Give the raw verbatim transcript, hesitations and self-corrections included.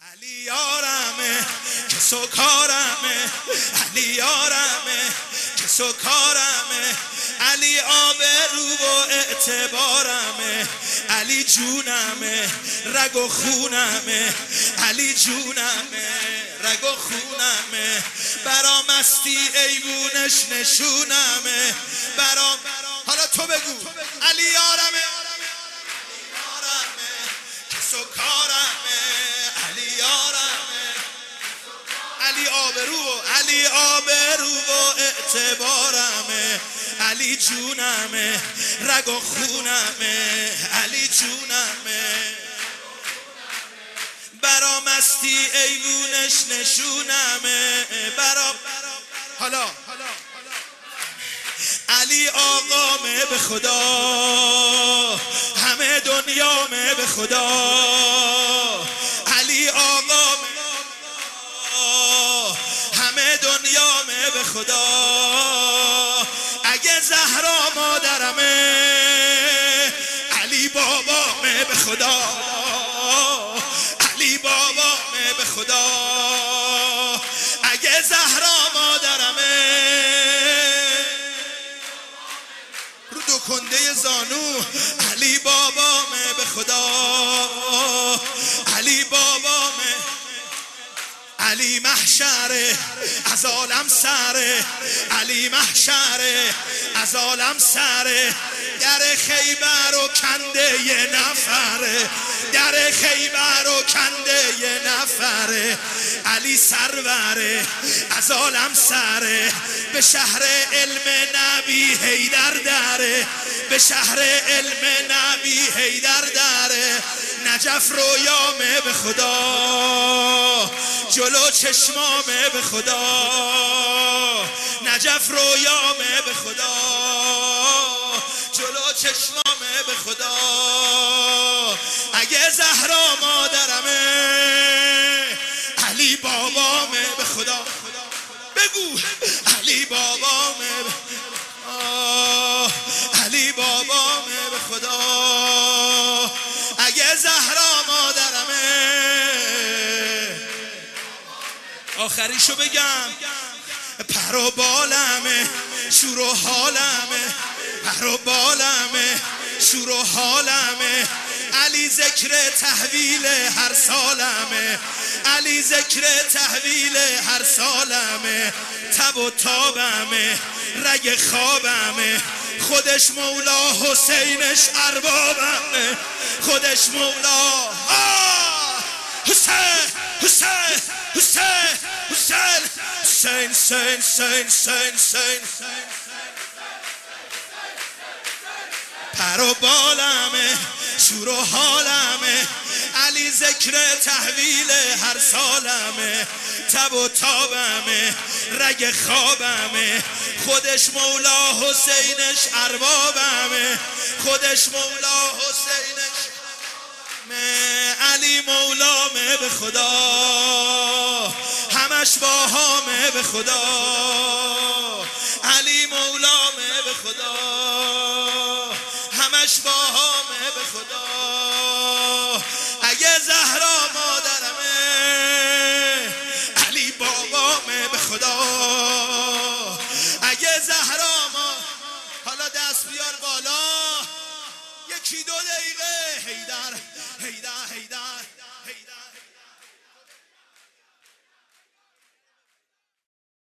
علی یارمه که سکارمه، علی یارمه که سکارمه، علی آبرو و اعتبارمه، علی جونمه رگ و خونمه، علی جونمه رگ و خونمه، برا مستی ایوونش نشونمه، برا حالا تو بگو علی یارمه که سکارمه، علی یارمه، علی آبرو، علی آبرو و اعتبارمه، علی جونمه رگ و خونمه، علی جونمه برا مستی ایوونش نشونمه، برا حالا علی آقامه به خدا، همه دنیامه به خدا، علی آقامه همه دنیامه به خدا، اگه زهرا مادرمه علی بابامه به خدا، علی بابامه به خدا، اگه زهرا مادرمه رو دو کنده زانو، علی بابامه به خدا، علی بابامه، علی محشره از عالم سره، علی محشره از عالم سره، در خیبر و کنده یه نفره، در خیبر و کنده یه نفره، علی سروره از عالم سره، به شهر علم نبی حیدر دره، به شهر علم نبی حیدر دره، نجف رویامه به خدا، جلو چشمامه به خدا، نجف رویامه به خدا، جلو چشمامه به خدا، اگه زهرا مادرمه علی بابامه به خدا، بگو علی بابامه به آه علی بابامه به خدا، اگه زهرا مادرمه. آخریشو بگم، پر و بالمه شور و حالمه، پر و بالمه شور و حالمه، علی ذکر تحویل هر سالمه، علی ذکر تحویل هر سالمه، تب و تابمه رگ خوابمه، خودش مولا حسینش اربابمه، خودش مولا حسین حسین حسین حسین حسین حسین حسین حسین پر و بالمه شور و حالمه، علی ذکر تحویل هر سالمه، تب و تابمه رگ خوابمه، خودش مولا حسینش اربابمه، خودش مولا حسینش علی مولامه به خدا، همش باهامه به خدا، علی مولامه به خدا، همش باهامه به خدا، اگه زهرا مادرمه علی بابامه به خدا، اگه زهرا ما حالا دست بیار بالا، یکی دو دقیقه حیدر حیدر حیدر